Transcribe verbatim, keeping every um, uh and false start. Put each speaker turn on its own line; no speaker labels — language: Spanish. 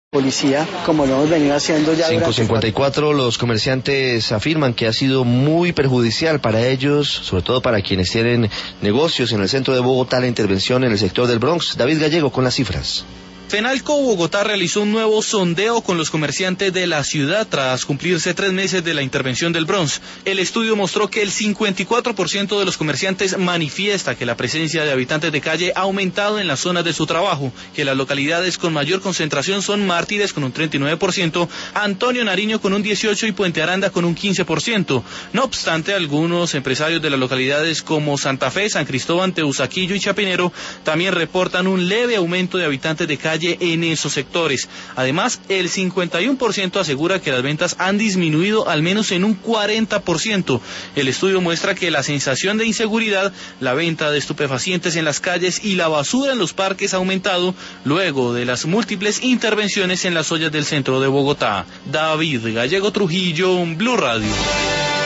Policía, como lo hemos venido haciendo ya.
cinco cincuenta y cuatro, los comerciantes afirman que ha sido muy perjudicial para ellos, sobre todo para quienes tienen negocios en el centro de Bogotá, la intervención en el sector del Bronx. David Gallego con las cifras.
Fenalco Bogotá realizó un nuevo sondeo con los comerciantes de la ciudad tras cumplirse tres meses de la intervención del Bronx. El estudio mostró que el cincuenta y cuatro por ciento de los comerciantes manifiesta que la presencia de habitantes de calle ha aumentado en las zonas de su trabajo, que las localidades con mayor concentración son Mártires con un treinta y nueve por ciento, Antonio Nariño con un dieciocho por ciento y Puente Aranda con un quince por ciento. No obstante, algunos empresarios de las localidades como Santa Fe, San Cristóbal, Teusaquillo y Chapinero también reportan un leve aumento de habitantes de calle en esos sectores. Además, el cincuenta y uno por ciento asegura que las ventas han disminuido al menos en un cuarenta por ciento. El estudio muestra que la sensación de inseguridad, la venta de estupefacientes en las calles y la basura en los parques ha aumentado luego de las múltiples intervenciones en las ollas del centro de Bogotá. David Gallego Trujillo, Blue Radio.